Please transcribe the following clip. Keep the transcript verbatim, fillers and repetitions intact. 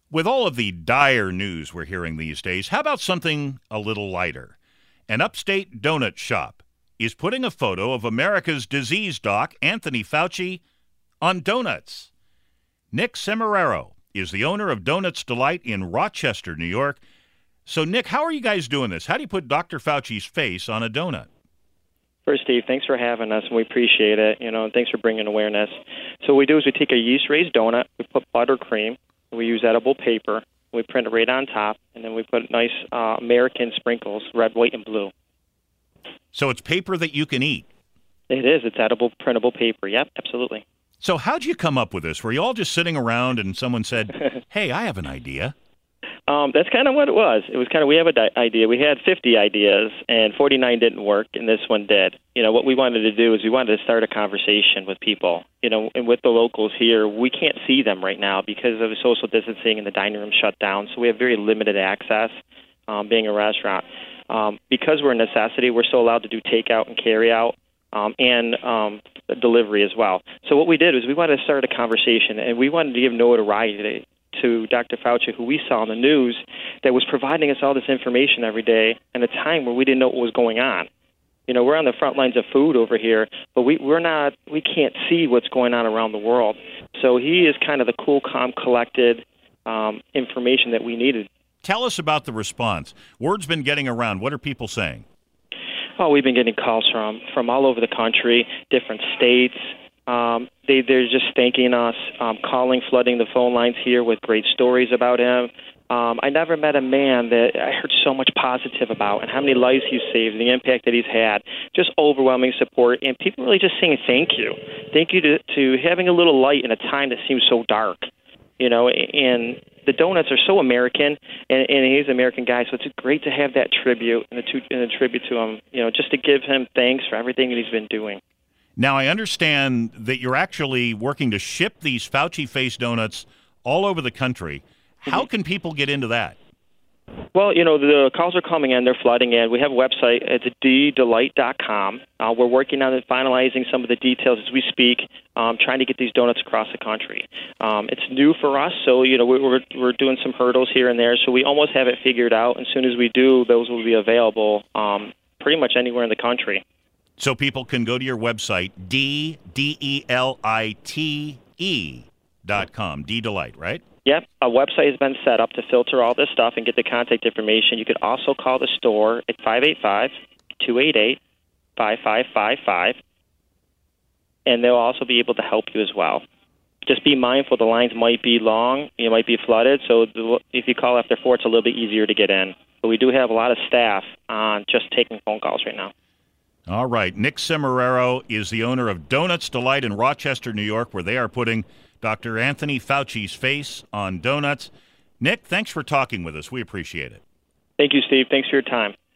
With all of the dire news we're hearing these days, how about something a little lighter? An upstate donut shop is putting a photo of America's disease doc, Anthony Fauci, on donuts. Nick Semeraro is the owner of Donuts Delight in Rochester, New York. So, Nick, how are you guys doing this? How do you put Doctor Fauci's face on a donut? First, Steve, thanks for having us, and we appreciate it. You know, and thanks for bringing awareness. So what we do is we take a yeast-raised donut, we put buttercream, we use edible paper, we print it right on top, and then we put nice uh, American sprinkles, red, white, and blue. So it's paper that you can eat? It is. It's edible, printable paper. Yep, absolutely. So how'd you come up with this? Were you all just sitting around and someone said, hey, I have an idea? Um, that's kind of what it was. It was kind of, we have an di- idea. We had fifty ideas, and forty-nine didn't work, and this one did. You know, what we wanted to do is we wanted to start a conversation with people, you know, and with the locals here. We can't see them right now because of social distancing and the dining room shut down, so we have very limited access, um, being a restaurant. Um, because we're a necessity, we're still allowed to do takeout and carry out, um, and um, delivery as well. So what we did is we wanted to start a conversation, and we wanted to give notoriety to Doctor Fauci, who we saw on the news, that was providing us all this information every day at a time where we didn't know what was going on. You know, we're on the front lines of food over here, but we, we're not, we can't see what's going on around the world. So he is kind of the cool, calm, collected um, information that we needed. Tell us about the response. Word's been getting around. What are people saying? Oh, we've been getting calls from, from all over the country, different states. Um, they, they're just thanking us, um, calling, flooding the phone lines here with great stories about him. Um, I never met a man that I heard so much positive about and how many lives he's saved and the impact that he's had. Just overwhelming support, and people really just saying thank you. Thank you to, to having a little light in a time that seems so dark. You know, and the donuts are so American, and, and he's an American guy, so it's great to have that tribute and a, to, and a tribute to him, you know, just to give him thanks for everything that he's been doing. Now, I understand that you're actually working to ship these Fauci face donuts all over the country. How can people get into that? Well, you know, the calls are coming in. They're flooding in. We have a website. It's d delight dot com. Uh, we're working on it, finalizing some of the details as we speak, um, trying to get these donuts across the country. Um, it's new for us, so, you know, we're, we're doing some hurdles here and there, so we almost have it figured out. As soon as we do, those will be available um, pretty much anywhere in the country. So people can go to your website, D D E L I T E dot com, D-Delight, right? Yep. A website has been set up to filter all this stuff and get the contact information. You could also call the store at five eight five, two eight eight, five five five five, and they'll also be able to help you as well. Just be mindful the lines might be long, you might be flooded, so the, if you call after four, it's a little bit easier to get in. But we do have a lot of staff on just taking phone calls right now. All right. Nick Semeraro is the owner of Donuts Delight in Rochester, New York, where they are putting Doctor Anthony Fauci's face on donuts. Nick, thanks for talking with us. We appreciate it. Thank you, Steve. Thanks for your time.